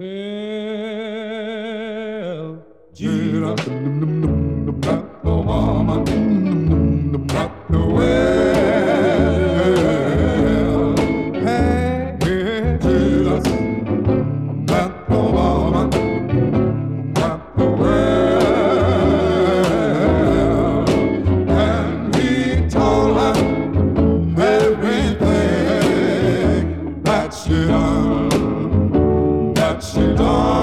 Well, Jesus, not the woman, not the well. Hey, Jesus, not the woman, not the well. And he told her everything that she done. That she done.